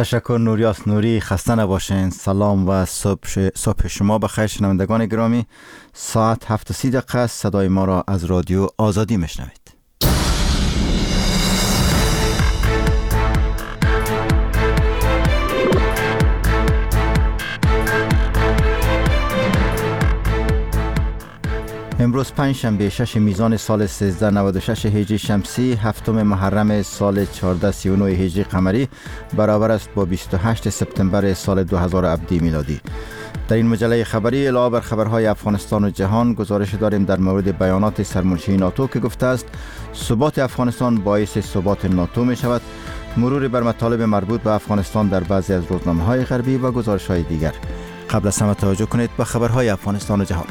تشکر نوریاس نوری. خسته نباشین. سلام و صبح شما بخیر شنوندگان گرامی. ساعت 7:30 است. صدای ما را از رادیو آزادی میشنوید. امروز پنجشنبه 6 میزان سال 1396 هجری شمسی، هفتم محرم سال 1439 هجری قمری برابر است با 28 سپتامبر سال 2017 میلادی. در این مجله خبری علاوه بر خبرهای افغانستان و جهان گزارش داریم در مورد بیانات سرمنشی ناتو که گفته است ثبات افغانستان باعث ثبات ناتو می شود، مرور بر مطالب مربوط به افغانستان در بعضی از روزنامه‌های غربی و گزارش‌های دیگر. قبل از همه توجه کنید به خبرهای افغانستان و جهان.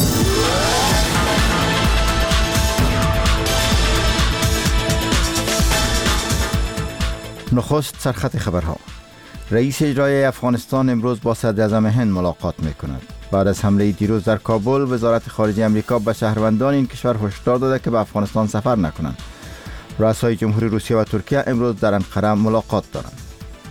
نخست سرخط خبرها. رئیس اجرایی افغانستان امروز با صدراعظم هند ملاقات می‌کند. بعد از حمله دیروز در کابل، وزارت خارجه امریکا به شهروندان این کشور هشدار داده که به افغانستان سفر نکنند. رؤسای جمهوری روسیه و ترکیه امروز در انقره ملاقات دارند.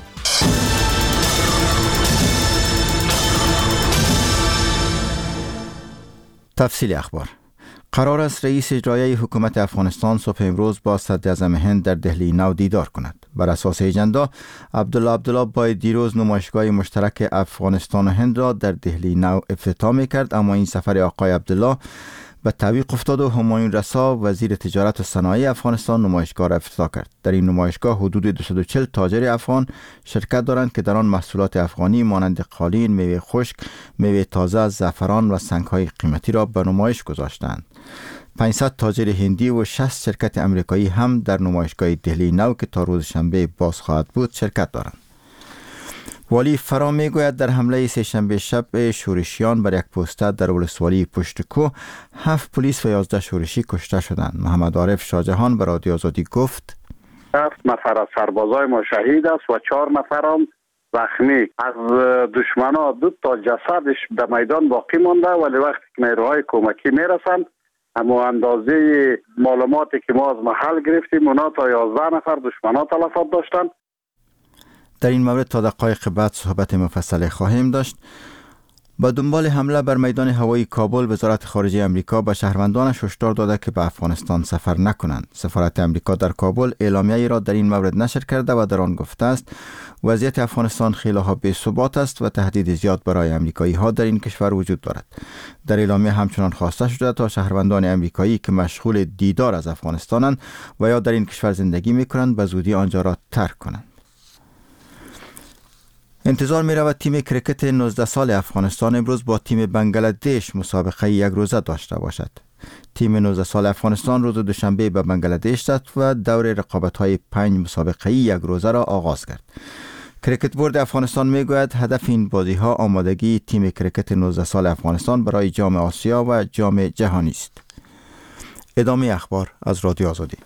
تفصیل اخبار. قرار است رئیس اجرایی حکومت افغانستان صبح امروز با صدراعظم هند در دهلی نو دیدار کند. بر اساس اجندا، عبدالله باید دیروز نمایشگاه مشترک افغانستان و هند را در دهلی نو افتتاح می‌کرد، اما این سفر آقای عبدالله به تعویق افتاد و همایون رسا وزیر تجارت و صنایع افغانستان نمایشگاه را افتتاح کرد. در این نمایشگاه حدود 240 تاجر افغان شرکت دارند که در آن محصولات افغانی مانند قالین، میوه خشک، میوه تازه، زعفران و سنگ‌های قیمتی را به نمایش گذاشتند. 500 تاجر هندی و 60 شرکت امریکایی هم در نمایشگاه دهلی نو که تا روز شنبه باز خواهد بود شرکت دارند. والی فرا میگوید در حمله سه‌شنبه شب شورشیان بر یک پوسته در ولسوالی پشتکو 7 پلیس و 11 شورشی کشته شدند. محمد عارف شاهجهان به رادیو آزادی گفت 7 نفر از سربازای ما شهید است و 4 نفر هم زخمی. از دشمنا 2 تا جسدش در میدان باقی مانده، ولی وقتی که نیروهای کمکی میرسند اما اندازه معلوماتی که ما از محل گرفتیم اونا تا 11 نفر دشمنا تلفات داشتند. در این مورد تا دقایق بعد صحبت مفصل خواهیم داشت. با دنبال حمله بر میدان هوایی کابل، وزارت خارجه امریکا به شهروندانش هشدار داده که به افغانستان سفر نکنند. سفارت امریکا در کابل اعلامیه‌ای را در این مورد نشر کرده و در آن گفته است وضعیت افغانستان خیلی ها بی‌ثبات است و تهدید زیاد برای امریکایی ها در این کشور وجود دارد. در اعلامیه همچنان خواسته شده تا شهروندان امریکایی که مشغول دیدار از افغانستانند و یا در این کشور زندگی می‌کنند به زودی آنجا را ترک کنند. انتظار می رود تیم کرکت 19 سال افغانستان امروز با تیم بنگلادش مسابقه یک روزه داشته باشد. تیم 19 سال افغانستان روز دوشنبه به بنگلادش رفت و دور رقابت‌های 5 مسابقه یک روزه را آغاز کرد. کرکت بورد افغانستان می گوید هدف این بازی‌ها آمادگی تیم کرکت 19 سال افغانستان برای جام آسیا و جام جهانی است. ادامه اخبار از رادیو آزادی.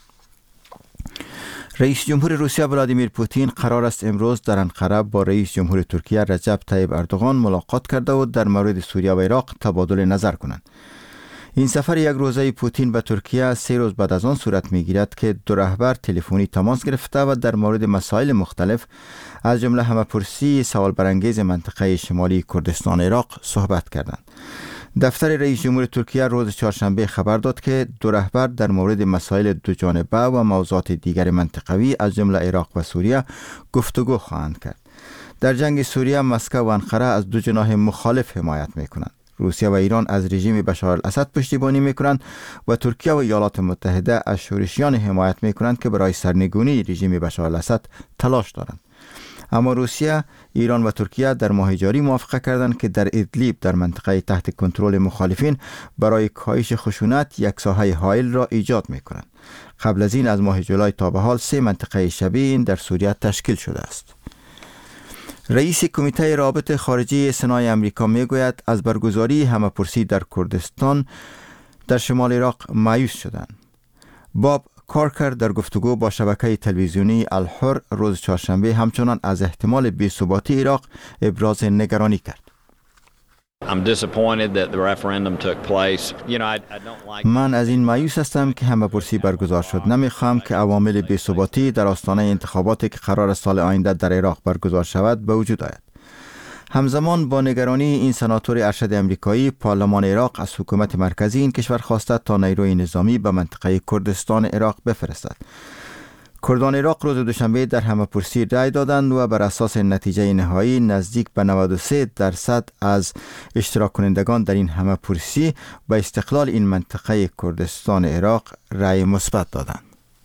رئیس جمهور روسیه ولادیمیر پوتین قرار است امروز در انقره با رئیس جمهور ترکیه رجب طیب اردوغان ملاقات کرده و در مورد سوریه و عراق تبادل نظر کنند. این سفر یک روزه پوتین به ترکیه 3 روز بعد از آن صورت می‌گیرد که دو رهبر تلفنی تماس گرفته و در مورد مسائل مختلف از جمله همه‌پرسی سوال برانگیز منطقه شمالی کردستان عراق صحبت کردند. دفتر رئیس جمهور ترکیه روز چهارشنبه خبر داد که دو رهبر در مورد مسائل دو جانبه و موضوعات دیگر منطقوی از جمله عراق و سوریه گفتگو خواهند کرد. در جنگ سوریه مسکو و انقره از دو جناح مخالف حمایت می‌کنند. روسیه و ایران از رژیم بشار الاسد پشتیبانی می‌کنند و ترکیه و ایالات متحده از شورشیان حمایت می‌کنند که برای سرنگونی رژیم بشار الاسد تلاش دارند. اما روسیه، ایران و ترکیه در ماه جاری موافقه کردند که در ادلیب در منطقه تحت کنترل مخالفین برای کاهش خشونت یک ساحه حائل را ایجاد می‌کنند. قبل از این از ماه جولای تا به حال 3 منطقه شبیه این در سوریه تشکیل شده است. رئیس کمیته روابط خارجی سنای امریکا میگوید از برگزاری همه‌پرسی در کردستان در شمال عراق مایوس شدند. باب کارکر در گفتگو با شبکه تلویزیونی الحر روز چهارشنبه همچنان از احتمال بی‌ثباتی عراق ابراز نگرانی کرد. من از این مایوس هستم که همه پرسی برگزار شد. نمیخوام که عوامل بی‌ثباتی در آستانه انتخاباتی که قرار است سال آینده در عراق برگزار شود به وجود آید. همزمان با نگرانی این سناتور ارشد امریکایی، پارلمان عراق از حکومت مرکزی این کشور خواسته تا نیروی نظامی به منطقه کردستان عراق بفرستد. کردان عراق روز دوشنبه در همه‌پرسی رای دادند و بر اساس نتیجه نهایی نزدیک به 93% از اشتراک کنندگان در این همه‌پرسی به استقلال این منطقه کردستان عراق رای مثبت دادند.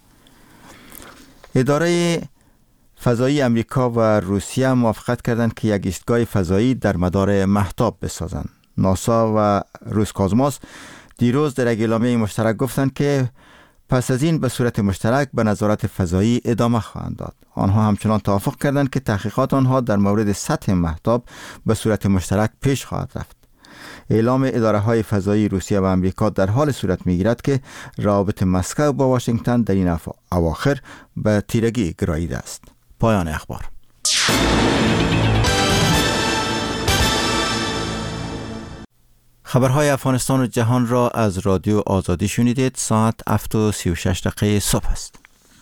اداره فضایی امریکا و روسیه موافقت کردند که یک ایستگاه فضایی در مدار مهتاب بسازند. ناسا و روسکازموس دیروز در یک اعلامیه مشترک گفتند که پس از این به صورت مشترک به نظارت فضایی ادامه خواهند داد. آنها همچنان توافق کردند که تحقیقات آنها در مورد سطح مهتاب به صورت مشترک پیش خواهد رفت. اعلام اداره‌های فضایی روسیه و امریکا در حال صورت می‌گیرد که روابط مسکو با واشنگتن در این اواخر به تیرگی گراییده است. پایان اخبار. خبرهای افغانستان و جهان را از رادیو آزادی شنیدید. ساعت 7:36 صبح است.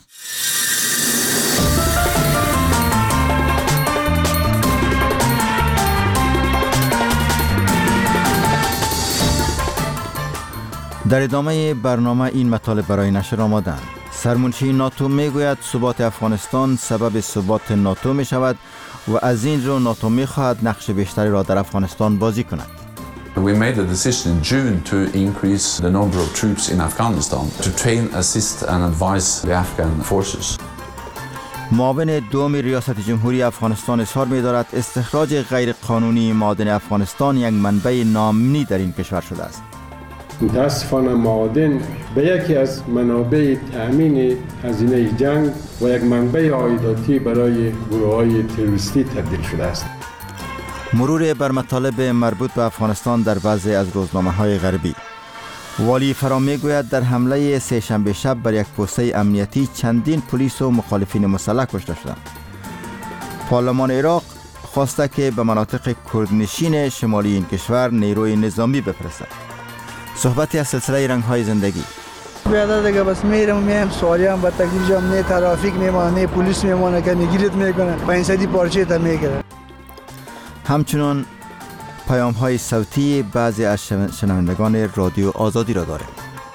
در ادامه برنامه این مطالب برای نشر آمدند. سرمنشی ناتو میگوید ثبات افغانستان سبب ثبات ناتو می شود و از این رو ناتو می خواهد نقش بیشتری را در افغانستان بازی کند. We made a decision in June to increase the number of troops in Afghanistan to train, assist and advise the Afghan forces. معاون دوم ریاست جمهوری افغانستان اظهار می دارد استخراج غیر قانونی معادن افغانستان یک منبع ناامنی در این کشور شده است. متاسفانه معادن به یکی از منابع تأمین هزینه جنگ و یک منبع عایداتی برای گروه‌های تروریستی تبدیل شده است. مرور بر مطالب مربوط به افغانستان در بعضی از روزنامه‌های غربی. والی فرا میگوید در حمله سه‌شنبه شب بر یک پوسته امنیتی چندین پلیس و مخالفین مسلح کشته شدند. پارلمان عراق خواسته که به مناطق کردنشین شمالی این کشور نیروی نظامی بفرستد. صحبتی از سلسله رنگ‌های زندگی. بیادر دیگه بس میرم سوالیام با تکلیف جام نه ترافیک میمونه نه پلیس میمونه که میگیرت میکنه 500 پارچه تا میگیره. همچنان پیام‌های صوتی بعضی از شنوندگان رادیو آزادی را داریم.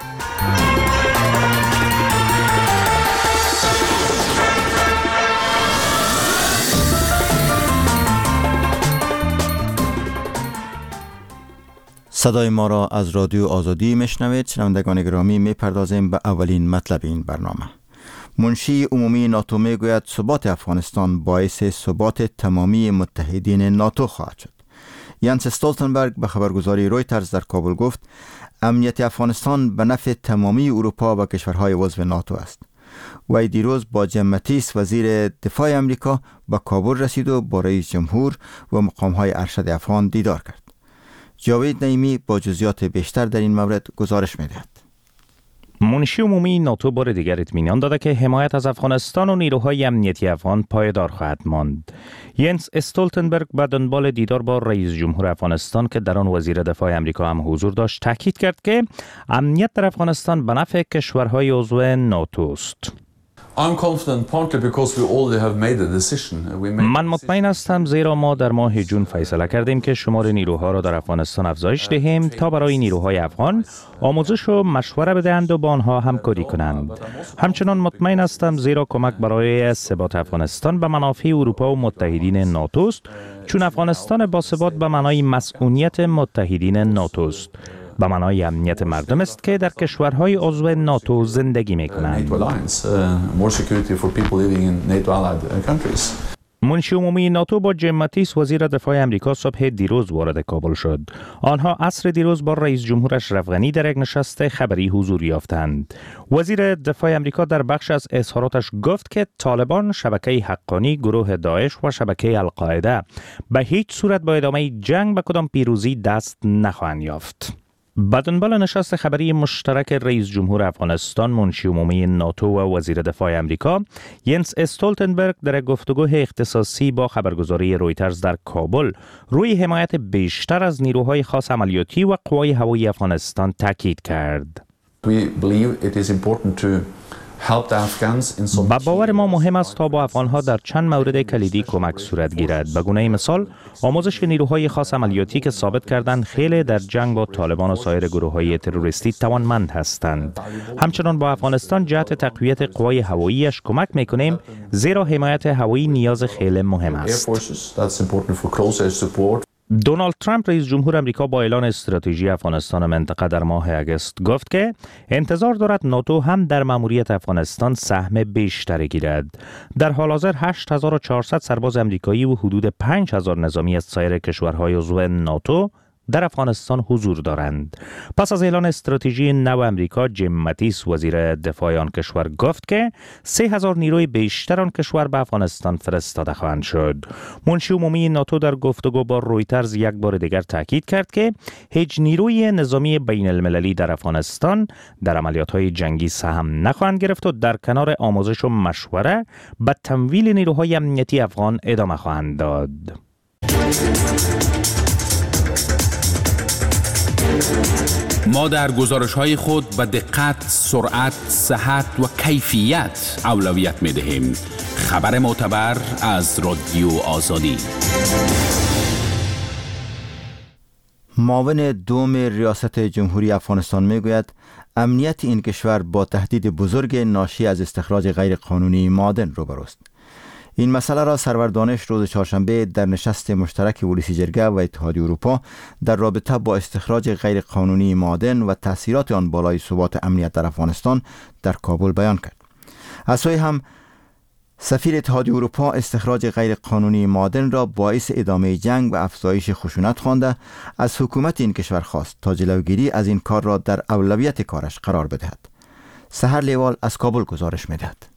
صدای ما را از رادیو آزادی میشنوید. شنوندگان گرامی، میپردازیم به اولین مطلب این برنامه. منشی عمومی ناتو میگوید ثبات افغانستان باعث ثبات تمامی متحدین ناتو خواهد شد. یانس استولتنبرگ به خبرگزاری رویترز در کابل گفت امنیت افغانستان به نفع تمامی اروپا و کشورهای عضو ناتو است. وی دیروز با جیم ماتیس وزیر دفاع امریکا به کابل رسید و با رئیس جمهور و مقامهای ارشد افغان دیدار کرد. جاوید نعیمی با جزئیات بیشتر در این مورد گزارش می‌دهد. منشی عمومی ناتو بار دیگر اطمینان داده که حمایت از افغانستان و نیروهای امنیتی افغان پایدار خواهد ماند. ینس استولتنبرگ به دنبال دیدار با رئیس جمهور افغانستان که در آن وزیر دفاع امریکا هم حضور داشت تاکید کرد که امنیت در افغانستان به نفع کشورهای عضو ناتو است. من مطمئن هستم زیرا ما در ماه جون فیصله کردیم که شمار نیروها را در افغانستان افزایش دهیم تا برای نیروهای افغان آموزش و مشوره بدهند و با آنها همکاری کنند. همچنان مطمئن هستم زیرا کمک برای ثبات افغانستان به منافع اروپا و متحدین ناتو است، چون افغانستان با ثبات به معنای مسئولیت متحدین ناتو است. به معنای امنیت مردم است که در کشورهای عضو ناتو زندگی می‌کنند. منشی عمومی ناتو با جیم ماتیس وزیر دفاع امریکا صبح دیروز وارد کابل شد. آنها عصر دیروز با رئیس جمهور اشرف غنی در یک نشست خبری حضور یافتند. وزیر دفاع امریکا در بخش از اظهاراتش گفت که طالبان، شبکه حقانی، گروه داعش و شبکه القاعده به هیچ صورت با ادامه جنگ به کدام پیروزی دست نخواهند یافت. به دنبال نشست خبری مشترک رئیس جمهور افغانستان، منشی عمومی ناتو و وزیر دفاع امریکا ینس استولتنبرگ در گفتگو اختصاصی با خبرگزاری رویترز در کابل روی حمایت بیشتر از نیروهای خاص عملیاتی و قوای هوایی افغانستان تاکید کرد. با باور ما مهم است تا با افغانها در چند مورد کلیدی کمک صورت گیرد. به گونه مثال آموزش نیروهای خاص عملیاتی که ثابت کردند خیلی در جنگ با طالبان و سایر گروه‌های تروریستی توانمند هستند. همچنان با افغانستان جهت تقویت قوای هواییش کمک می‌کنیم، زیرا حمایت هوایی نیاز خیلی مهم است. دونالد ترامپ رئیس جمهور امریکا با اعلان استراتژی افغانستان منطقه در ماه اگست گفت که انتظار دارد ناتو هم در مأموریت افغانستان سهم بیشتری گیرد. در حال حاضر 8400 سرباز امریکایی و حدود 5000 نظامی از سایر کشورهای عضو ناتو در افغانستان حضور دارند. پس از اعلان استراتژی نو امریکا، جیم ماتیس وزیر دفاع آن کشور گفت که 3000 نیروی بیشتر آن کشور به افغانستان فرستاده خواهند شد. منشی عمومی ناتو در گفتگو با رویترز یک بار دیگر تاکید کرد که هیچ نیروی نظامی بین المللی در افغانستان در عملیات‌های جنگی سهم نخواهند گرفت و در کنار آموزش و مشوره به تمویل نیروهای امنیتی افغان ادامه خواهند داد. ما در گزارش‌های خود به دقت، سرعت، صحت و کیفیت اولویت می‌دهیم. خبر معتبر از رادیو آزادی. معاون دوم ریاست جمهوری افغانستان میگوید امنیت این کشور با تهدید بزرگ ناشی از استخراج غیرقانونی معادن روبروست. این مسئله را سرور دانش روز چهارشنبه در نشست مشترک ولسی جرگه و اتحادیه اروپا در رابطه با استخراج غیرقانونی معادن و تأثیرات آن بالای ثبات امنیت در افغانستان در کابل بیان کرد. از سوی هم سفیر اتحادیه اروپا استخراج غیرقانونی معادن را باعث ادامه جنگ و افزایش خشونت خوانده، از حکومت این کشور خواست تا جلوگیری از این کار را در اولویت کارش قرار بدهد. سحر لیوال از کابل گزارش می‌دهد.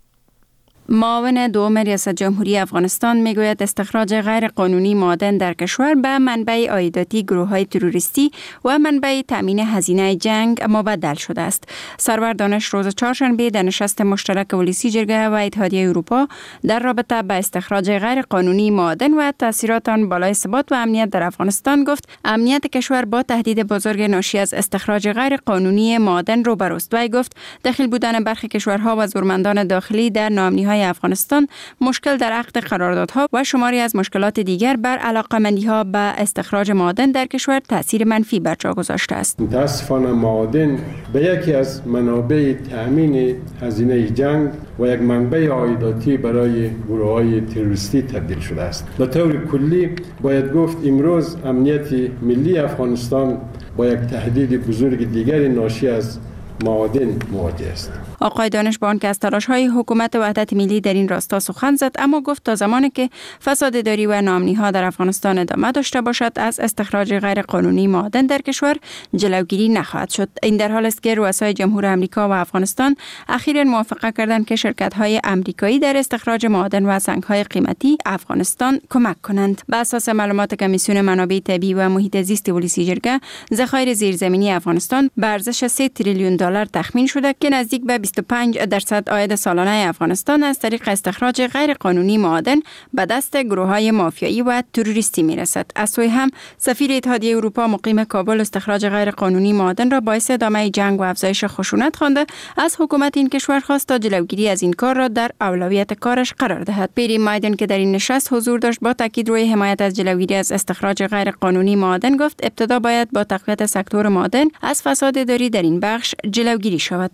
معاون دوم ریاست جمهوری افغانستان میگوید استخراج غیر قانونی معادن در کشور به منبع عایداتی گروه‌های تروریستی و منبع تامین هزینه جنگ مبدل شده است. سرور دانش روز چهارشنبه در نشست مشترک ولسی جرگه و اتحادیه اروپا در رابطه با استخراج غیر قانونی معادن و تاثیرات آن بالای ثبات و امنیت در افغانستان گفت امنیت کشور با تهدید بزرگ ناشی از استخراج غیر قانونی معادن روبروست. وی گفت دخیل بودن برخی کشورها و زورمندان داخلی در ناامنی‌های افغانستان، مشکل در عقد قراردادها و شماری از مشکلات دیگر بر علاقه‌مندی‌ها به استخراج معادن در کشور تأثیر منفی بر جا گذاشته است. متاسفانه معادن به یکی از منابع تأمین هزینه جنگ و یک منبع عایداتی برای گروه‌های تروریستی تبدیل شده است. به طور کلی باید گفت امروز امنیت ملی افغانستان با یک تهدید بزرگ دیگری ناشی از معادن مواجه است. آقای دانش با آنکه از تلاش‌های حکومت وحدت ملی در این راستا سخن زد، اما گفت تا زمانی که فساد اداری و ناامنی‌ها در افغانستان ادامه داشته باشد از استخراج غیر قانونی معادن در کشور جلوگیری نخواهد شد. این در حالی است که رؤسای جمهور امریکا و افغانستان اخیراً موافقه کردند که شرکت‌های آمریکایی در استخراج معادن و سنگ‌های قیمتی افغانستان کمک کنند. بر اساس معلومات کمیسیون منابع طبیعی و محیط زیست ولسی جرگه، ذخایر زیرزمینی افغانستان به ارزش 3 تریلیون دلار تخمین شده که نزدیک به 25% عاید سالانه افغانستان از طریق استخراج غیر قانونی معادن به دست گروه‌های مافیایی و تروریستی میرسد. از سوی هم سفیر اتحادیه اروپا مقیم کابل استخراج غیر قانونی معادن را باعث ادامه جنگ و افزایش خشونت خوانده، از حکومت این کشور خواست تا جلوگیری از این کار را در اولویت کارش قرار دهد. پیری مایدن که در این نشست حضور داشت با تاکید روی حمایت از جلوگیری از استخراج غیر قانونی معادن گفت ابتدا باید با تقویت سکتور معادن از فساد اداری در این بخش جلوگیری شود.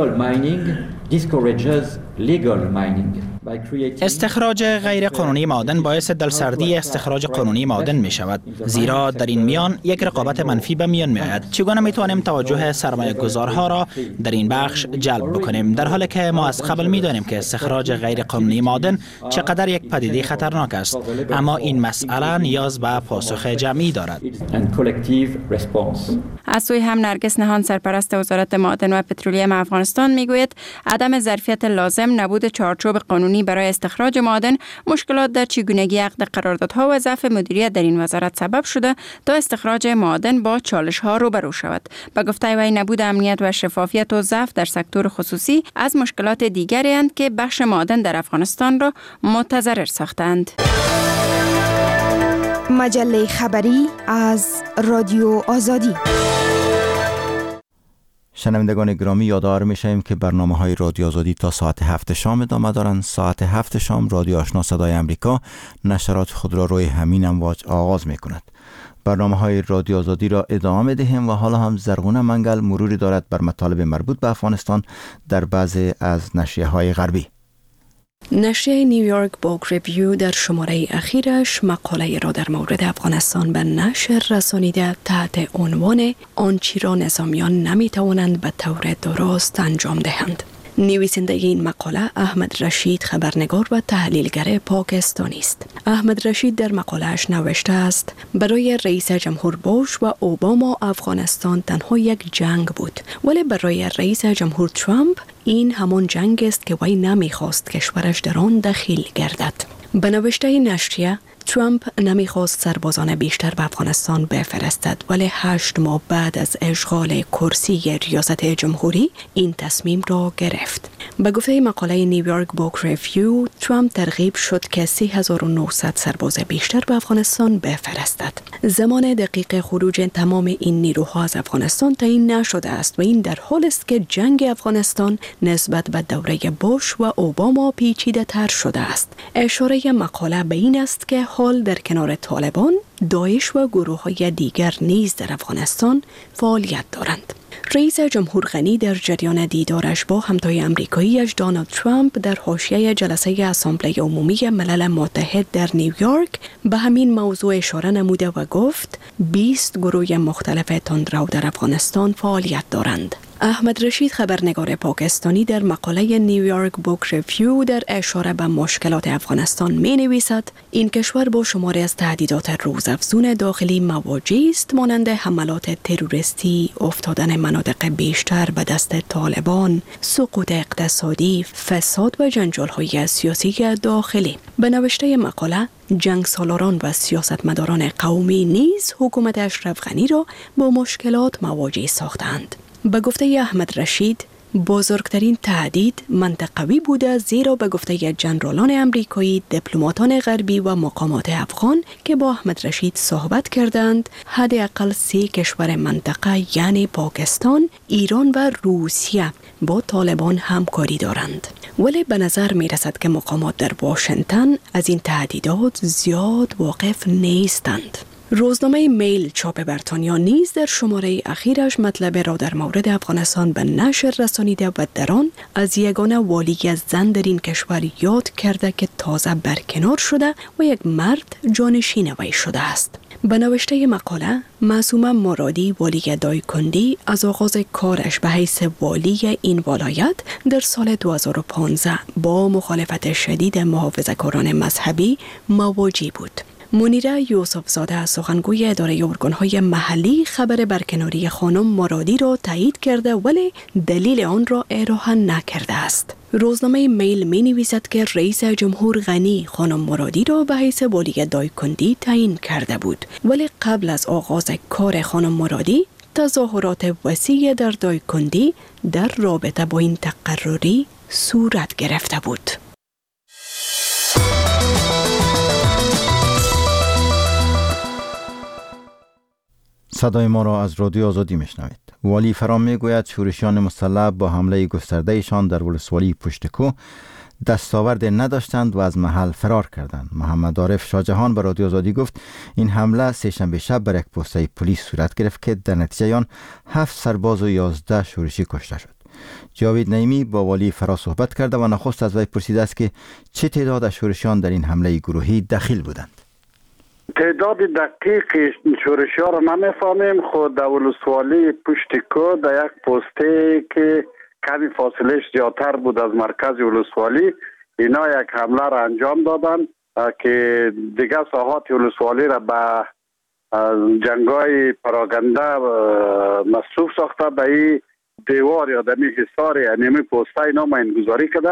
استخراج غیر قانونی معادن باعث دلسردی استخراج قانونی معادن می شود، زیرا در این میان یک رقابت منفی به میان می آید. چگونه می توانیم توجه سرمایه گذارها را در این بخش جلب بکنیم، در حالی که ما از قبل می دانیم که استخراج غیر قانونی معادن چقدر یک پدیده خطرناک است، اما این مسئله نیاز به پاسخ جمعی دارد. از سوی هم نرگس نهان سرپرست وزارت معادن و پترولیم افغانستان میگوید عدم ظرفیت لازم، نبود چارچوب قانونی قانونی برای استخراج معادن، مشکلات در چگونگی عقد قراردادها و ضعف مدیریت در این وزارت سبب شده تا استخراج معادن با چالش‌ها روبرو شود. به گفته وی نبود امنیت و شفافیت و ضعف در سکتور خصوصی از مشکلات دیگری اند که بخش معادن در افغانستان را متضرر ساختند. مجله خبری از رادیو آزادی. شنوندگان گرامی، یادآور می‌شویم که برنامه‌های رادیو آزادی تا ساعت 7 شام ادامه دارند. ساعت 7 شام رادیو آشنا صدای امریکا نشرات خود را روی همین امواج آغاز می‌کند. برنامه‌های رادیو آزادی را ادامه می‌دهیم و حالا هم زرغونه منگل مروری دارد بر مطالب مربوط به افغانستان در بعضی از نشریه‌های غربی. نشریه نیویورک بوک ریویو در شماره اخیرش مقاله را در مورد افغانستان به نشر رسانیده تحت عنوان آنچه را نظامیان نمی‌توانند به طور درست انجام دهند. نویسنده این مقاله احمد رشید خبرنگار و تحلیلگر پاکستانی است. احمد رشید در مقاله‌اش نوشته است برای رئیس جمهور بوش و اوباما افغانستان تنها یک جنگ بود، ولی برای رئیس جمهور ترامپ این همان جنگ است که وی نمیخواست کشورش در آن دخیل گردد. به نوشته نشریه ترامپ نمیخواست سربازان بیشتر به افغانستان بفرستد، ولی 8 ماه بعد از اشغال کرسی ریاست جمهوری این تصمیم را گرفت. به گفته مقاله نیویورک بوک ریویو، ترامپ ترغیب شد که 3900 سرباز بیشتر به افغانستان بفرستد. زمان دقیق خروج تمام این نیروها از افغانستان تعیین نشده است و این در حال است که جنگ افغانستان نسبت به دوره بوش و اوباما پیچیده تر شده است. اشاره مقاله به این است که حال در کنار طالبان، داعش و گروه‌های دیگر نیز در افغانستان فعالیت دارند. رئیس جمهور غنی در جریان دیدارش با همتای آمریکایی‌اش دونالد ترامپ در حاشیه جلسه اسامبله عمومی ملل متحد در نیویورک به همین موضوع اشاره نموده و گفت 20 گروه مختلف تندرو در افغانستان فعالیت دارند. احمد رشید خبرنگار پاکستانی در مقاله نیویورک بوک ریویو در اشاره به مشکلات افغانستان می نویسد این کشور با شماری از تهدیدات روزافزون داخلی مواجه است، مانند حملات تروریستی، افتادن مناطق بیشتر به دست طالبان، سقوط اقتصادی، فساد و جنجال‌های سیاسی داخلی. به نوشته مقاله جنگ سالاران و سیاستمداران قومی نیز حکومت اشرف غنی را با مشکلات مواجه ساختند. به گفته احمد رشید، بزرگترین تهدید منطقوی بوده، زیرا به گفته جنرالان امریکایی، دیپلماتان غربی و مقامات افغان که با احمد رشید صحبت کردند، حداقل 3 کشور منطقه یعنی پاکستان، ایران و روسیه با طالبان همکاری دارند. ولی به نظر می رسد که مقامات در واشنگتن از این تهدیدات زیاد واقف نیستند. روزنامه میل چاپ بریتانیا نیز در شماره اخیرش مطلب را در مورد افغانستان به نشر رسانیده و در آن از یگانه والی از زن در این کشور یاد کرده که تازه برکنار شده و یک مرد جانشین وی شده است. به نوشته مقاله، معصومه مرادی والی دایکندی از آغاز کارش به حیث والی این ولایت در سال 2015 با مخالفت شدید محافظه‌کاران مذهبی مواجه بود. منیره یوسف زاده از سخنگوی اداره ارگان‌های محلی خبر برکناری خانم مرادی را تایید کرده، ولی دلیل آن را ارائه نکرده است. روزنامه میل می نویسد که رئیس جمهور غنی خانم مرادی را به حیث والی دایکندی تعیین کرده بود، ولی قبل از آغاز کار خانم مرادی تظاهرات وسیع در دایکندی در رابطه با این تقرری صورت گرفته بود. صدای ما را از رادیو آزادی میشنوید. والی فرام میگوید شورشیان مسلح با حمله گسترده ایشان در ولسوالی پشتکو دستاورد نداشتند و از محل فرار کردند. محمد عارف شاهجهان به رادیو آزادی گفت این حمله سه‌شنبه شب بر یک پوسته پلیس صورت گرفت که در نتیجه آن 7 سرباز و 11 شورشی کشته شد. جاوید نعیمی با والی فرا صحبت کرده و نخست از وی پرسیده است که چه تعداد از شورشیان در این حمله گروهی دخیل بودند. تعداد دقیق شورشی ها را نمیفهمیم. خود در ولسوالی پشتکو در یک پوسته که کمی فاصلش زیادتر بود از مرکز ولسوالی، اینا یک حمله را انجام دادن که دیگه ساحات ولسوالی را به جنگای پراگنده مصروف ساخته. به این دیوار یا دمی حصار یعنی پوسته اینا ماینگذاری کردن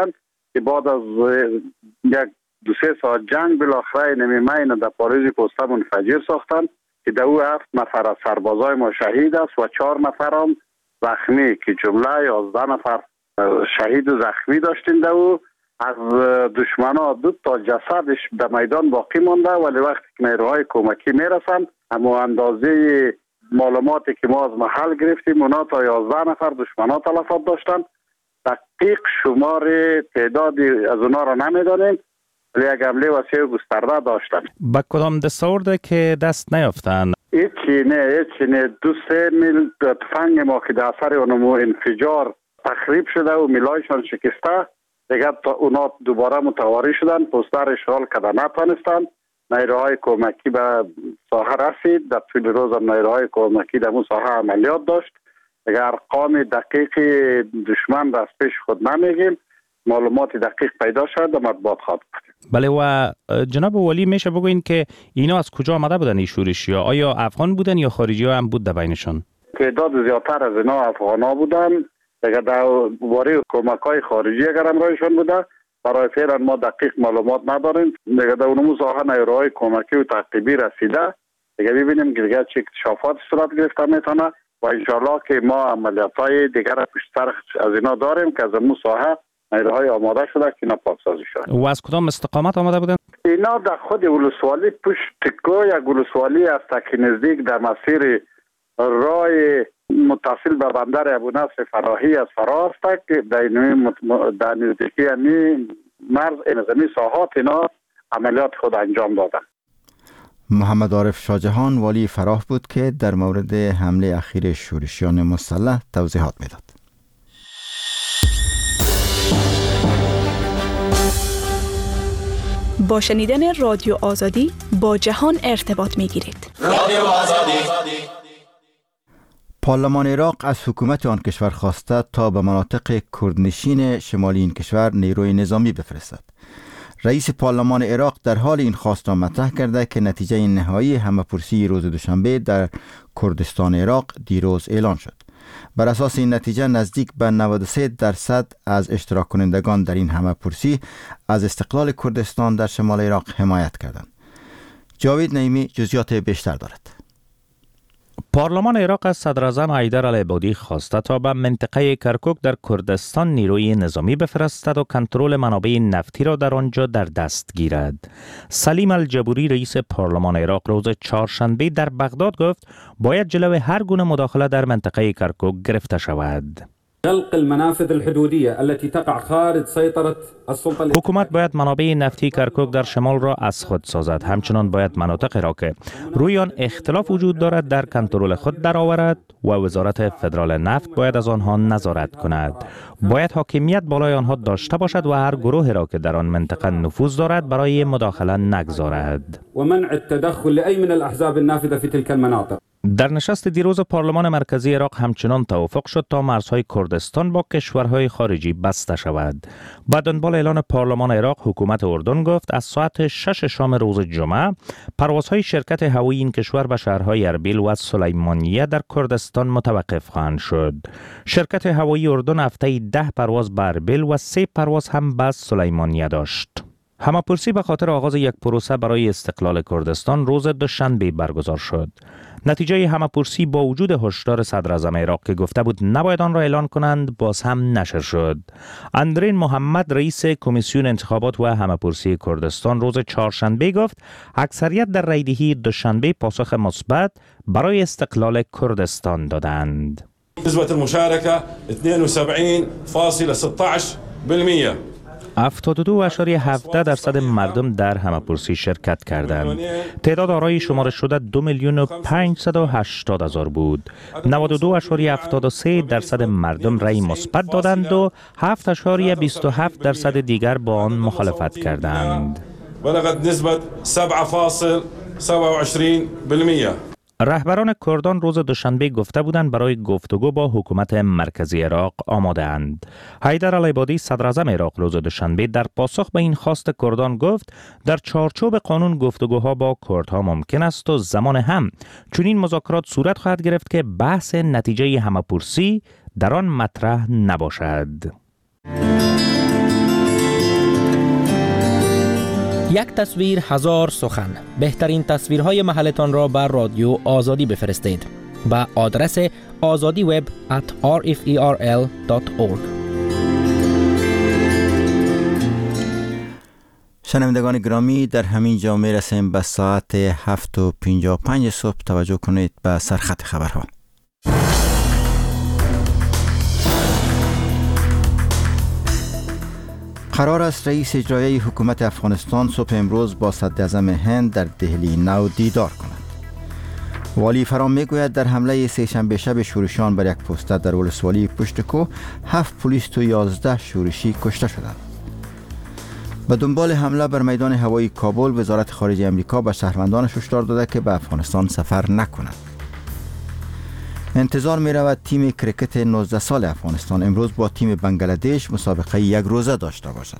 که بعد از یک 2-3 ساعت جنگ بالاخره نمیمین در پاریز پسته منفجر ساختن که در او 7 نفر از سربازای ما شهید است و 4 نفر هم زخمی که جمله 11 نفر شهید و زخمی داشتیم. در او از دشمنا 2 تا جسدش در میدان باقی مانده، ولی وقتی که نیروهای کمکی میرسند اما اندازه معلوماتی که ما از محل گرفتیم اونا تا 11 نفر دشمنا تلفات داشتن. دقیق شمار تعدادی از اونا را نمیدانیم، ولی یک حمله وسیع و گسترده داشتن. با کدام دستاورده که دست نیافتن؟ هیچی نه 2-3 میل تفنگ ما که در اثر اونمو انفجار تخریب شده و میلایشان شکسته، دیگر تا اونا دوباره متواری شدن، پستر اشغال کده نتانستن. نیروهای کمکی به ساحه رسید، در طول روز هم نیروهای کمکی در اون ساحه عملیات داشت. دیگر ارقام دقیق دشمن را از پیش خود نمیگیم، معلومات دقیق پیدا شد و مطبوعات خواهد کنیم. بله و جناب ولی میشه بگوین که اینا از کجا آمده بودن این شورشی‌ها؟ آیا افغان بودن یا خارجی ها هم بود در بینشان؟ تعداد زیادتر از اینا افغان ها بودن. دیگر در باره کمک های خارجی اگر همراهشان بوده، برای فعلا ما دقیق معلومات نداریم. دیگر در اونمو ساحه نیروهای کمکی و تعقیبی رسیده، دیگر ببینیم که دیگر چه اکتشافات صورت گرفته میتونه و انشالله که ما عملیات های دیگر پشت سر از اینا داریم که از اون ساحه نیروهای آماده شده که اینا پاکسازی شده. و از کدام استقامت آمده بودن؟ اینا در خود ولسوالی پشت تکو یک ولسوالی است که نزدیک در مسیر راه متصل به بندر ابونصر فراهی از فرا است که در نزدیکی مرز انظامی ساحات اینا عملیات خود انجام دادن. محمد عارف شاهجهان والی فراه بود که در مورد حمله اخیر شورشیان مسلح توضیحات میداد. با شنیدن رادیو آزادی با جهان ارتباط میگیرید. رادیو آزادی. پارلمان عراق از حکومت آن کشور خواسته تا به مناطق کردنشین شمالی این کشور نیروی نظامی بفرستد. رئیس پارلمان عراق در حال این خواست را مطرح کرده که نتیجه نهایی همه‌پرسی روز دوشنبه در کردستان عراق دیروز اعلان شد. بر اساس این نتیجه نزدیک به 93% از اشتراک کنندگان در این همه‌پرسی از استقلال کردستان در شمال عراق حمایت کردند. جاوید نعیمی جزئیات بیشتر دارد. پارلمان عراق از صدر اعظم حیدر العبادی خواسته تا به منطقه کرکوک در کردستان نیروی نظامی بفرستد و کنترل منابع نفتی را در آنجا در دست گیرد. سلیم الجبوری رئیس پارلمان عراق روز چهارشنبه در بغداد گفت باید جلوی هر گونه مداخله در منطقه کرکوک گرفته شود. غلق المنافذ الحدودية التي تقع خارج سيطرة السلطة. حکومت باید منابع نفتی کرکوک در شمال را از خود سازد. همچنان باید مناطق را که روی آن اختلاف وجود دارد در کنترل خود درآورد و وزارت فدرال نفت باید از آنها نظارت کند. باید حاکمیت بالای آنها داشته باشد و هر گروه را که در آن منطقه نفوذ دارد برای مداخله نگذارد. و منع التدخل لأي من الأحزاب النافذة في تلك المناطق. در نشست دیروز پارلمان مرکزی عراق همچنان توافق شد تا مرزهای کردستان با کشورهای خارجی بسته شود. با دنبال اعلان پارلمان عراق، حکومت اردن گفت از ساعت 6 شام روز جمعه پروازهای شرکت هوایی این کشور به شهرهای اربیل و سلیمانیه در کردستان متوقف خواهند شد. شرکت هوایی اردن هفته‌ای 10 پرواز به اربیل و 3 پرواز هم به سلیمانیه داشت. همه‌پرسی به خاطر آغاز یک پروسه برای استقلال کردستان روز دوشنبه برگزار شد. نتیجه همه‌پرسی با وجود هشدار صدر اعظم عراق که گفته بود نباید آن را اعلان کنند باز هم نشر شد. اندرین محمد رئیس کمیسیون انتخابات و همه‌پرسی کردستان روز چهارشنبه گفت اکثریت در رایدهی دوشنبه پاسخ مثبت برای استقلال کردستان دادند. نسبة المشاركة 72.16%. 72.17% مردم در همه‌پرسی شرکت کردند. تعداد آرای شمارش شده 2,580,000 بود. 92.73% مردم رأی مثبت دادند و 7.27% دیگر با آن مخالفت کردند. بلغت نسبة 7.27%. رهبران کردان روز دوشنبه گفته بودند برای گفتگو با حکومت مرکزی عراق آماده اند. حیدر العبادی صدر اعظم عراق روز دوشنبه در پاسخ به این خواست کردان گفت در چارچوب قانون گفتگوها با کردها ممکن است و زمان هم چون این مذاکرات صورت خواهد گرفت که بحث نتیجه همه‌پرسی در آن مطرح نباشد. یک تصویر هزار سخن. بهترین تصویرهای محلتان را بر رادیو آزادی بفرستید به آدرس azadiweb@rferl.org. شنوندگان گرامی، در همین جا می رسیم به ساعت 7:55 صبح. توجه کنید به سرخط خبرها. قرار است رئیس اجرایی حکومت افغانستان صبح امروز با صدراعظم هند در دهلی نو دیدار کند. والی فرام میگوید در حمله سه‌شنبه شب شورشیان بر یک پوسته در ولسوالی پشتکو 7 پلیس و 11 شورشی کشته شدند. به دنبال حمله بر میدان هوایی کابل، وزارت خارجه امریکا به شهروندانش هشدار داده که به افغانستان سفر نکنند. انتظار می رود تیم کرکت 19 سال افغانستان امروز با تیم بنگلادش مسابقه یک روزه داشته باشد.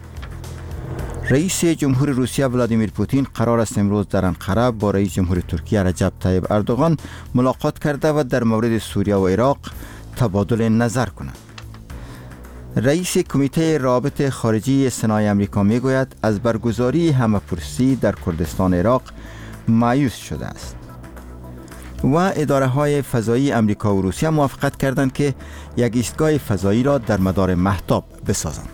رئیس جمهور روسیه ولادیمیر پوتین قرار است امروز در انقره با رئیس جمهور ترکیه رجب طیب اردوغان ملاقات کرده و در مورد سوریه و عراق تبادل نظر کند. رئیس کمیته روابط خارجی سنای امریکا می گوید از برگزاری همه‌پرسی در کردستان عراق مایوس شده است. و اداره های فضایی امریکا و روسیه موافقت کردند که یک ایستگاه فضایی را در مدار مهتاب بسازند.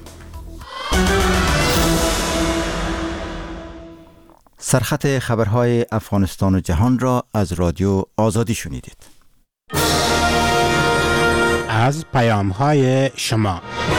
سرخط خبرهای افغانستان و جهان را از رادیو آزادی شنیدید. از پیام‌های شما.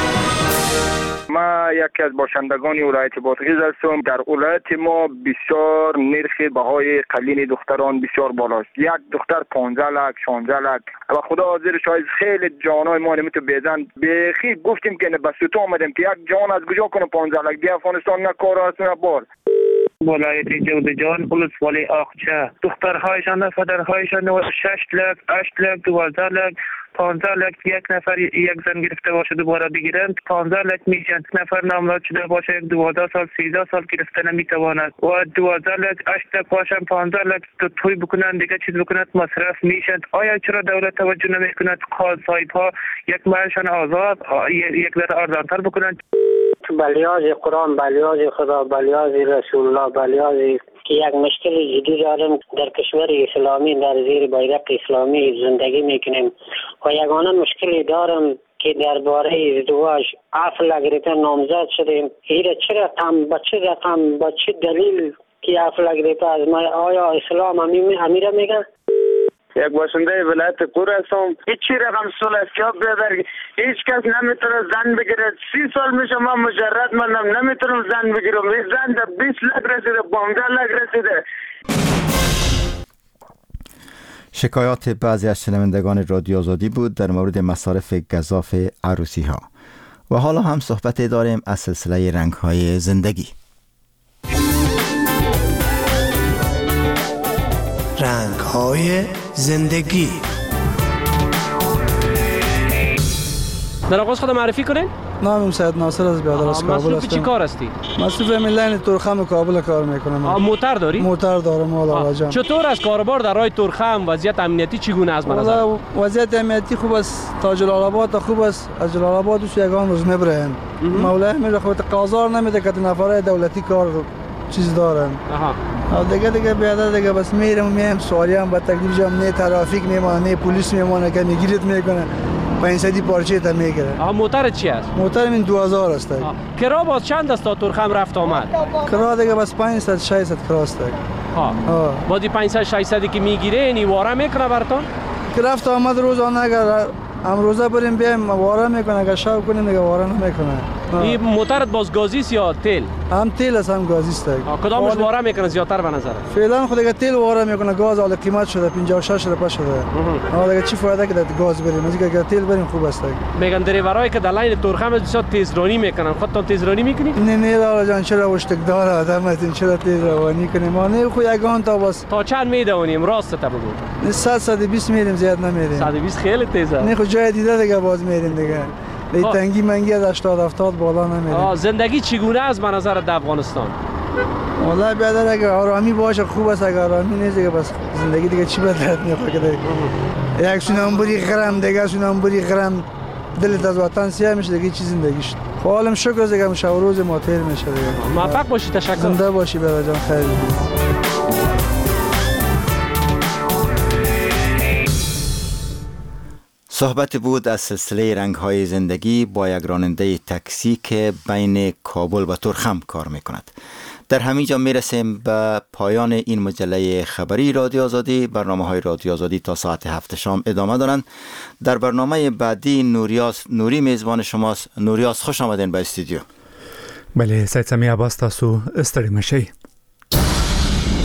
ما یکی از باشندگان ولایت بادغیس هستم. در ولایت ما بسیار نرخ بهای قلین دختران بسیار بالاست. یک دختر 15 لک 16 لک و خدا حاضر شاید خیلی جانای ما نمیتو بیزن بخی گفتیم که به سوتو آمدیم که یک جان از کجا کنه 15 لک دی افغانستان نه کار است نه بار. ولایت جودجان پلیس ولی آقچه دخترهایشان و پدرهایشان 6 لک 8 لک 12 لک 15 لک یک نفر یک زن گرفته باشه دوباره بگیرند 15 لک میشن. نفر نامزد شده باشه 12 سال 13 سال گرفته نمیتواند و 12 لک 8 لک باشن 15 لک توی بکنند دیگه چیز بکنند مصرف میشن. آیا چرا دولت توجه نمیکند صاحب ها یک مالشان آزاد یک ذره ارزانتر بکنند؟ بلیاز قرآن، بلیاز خدا، بلیاز رسول الله، بلیاز که یک مشکل جدی دارم در کشور اسلامی در زیر بیرق اسلامی زندگی میکنیم و یگانه مشکلی دارم که درباره ازدواج عفو گرفته نامزد شدیم. ایره چه رقم با چه دلیل که عفو گرفته از ما؟ آیا اسلام امیره میگه؟ یک باشنده ولایت قور هستم. هیچی رقم سولسکیاب بیادر هیچ کس نمیتونه زن بگیره. 30 سال میشه ما مجرد منم نمیتونم زن بگیرم. این زن در 20 لک رسیده 15 لک رسیده. شکایات بعضی از شنوندگان رادیو آزادی بود در مورد مصارف گزاف عروسی ها. و حالا هم صحبت داریم از سلسله رنگ های زندگی. رنگ های زندگی. در آغاز خود معرفی کنین؟ نامم سید ناصر از بیادر از کابل هستم. مصروف چی کار هستی؟ مصروف لین تورخم کابل کار میکنم. موتر داری؟ موتر دارم والا جان. چطور از کاروبار در راه تورخم وضعیت امنیتی چگونه است به نظر؟ وضعیت امنیتی خوب است تا جلال آباد خوب است. از جلال آباد یگان روز میبرن. مولای میره خودت قازار نمیده که نفرای دولتی کار چیز دارن. دیگه بیادر دیگه بس میرم سواریام با تکلیف جام نه ترافیک میمونه نه پلیس میمونه که میگیرت میکنه 500 پارچه تا میگیره. موتر چی است؟ موتر من 2000 است. کرا باز چند است تا تورخم رفت آمد؟ کرا دیگه بس 500 600 کراست. با دی 500 600 که میگیره یعنی واره میکنه براتون؟ که رفت آمد روزانه اگر امروزه بریم بیایم واره میکنه اگر شب کنیم دیگه واره نمیکنه. این موترت باز گازی است یا تیل؟ هم تیل است هم گازی است. کدامش واره میکنه زیادتر به نظر؟ فعلا خود دیگه تیل واره میکنه. گاز حالا قیمت شده 56 روپیه شده. حالا دیگه چی فایده که گاز بریم؟ اگه تیل بریم خوب است. میگن دریورایی که در لاین تورخم بسیار تیزرانی میکنن. خودتون تیزرانی میکنی؟ نه لالا جان چرا وشتک داره آدم است چرا تیز روانی کنیم؟ ما نه خو یگان تا بس تا چند میدونیم راست تا بگو؟ 120 میریم زیاد نمیریم. 120 خیلی تیزه. نه خو جای دیده دیگه باز میریم دیگه. تنگی منگی از 80 70 بالا نمیره. زندگی چگونه است به نظر در افغانستان؟ والله بیادر اگر آرامی باشه خوب است. اگر آرامی نیست دیگه بس زندگی دیگه چی بدرد میخواد که دیگه یک سونامبوری غرم دیگه سونامبوری غرم دلت از وطن سیاه میشه دیگه چی زندگی شد. حالم شکر است دیگه شب و روز ما تیر میشه دیگه. موفق باشی. تشکر. زنده باشی برادر جان. خیلی صحبت بود از سلسله رنگ‌های زندگی با یک راننده تاکسی که بین کابل و ترخم کار میکند. در همین جا میرسیم به پایان این مجله خبری رادیو آزادی. برنامه‌های رادیو آزادی تا ساعت 7 شام ادامه دارند. در برنامه بعدی نوری میزبان شماست. نوریاس خوش آمدین به استودیو. بله سید سمی عباس تاسو استری مشی.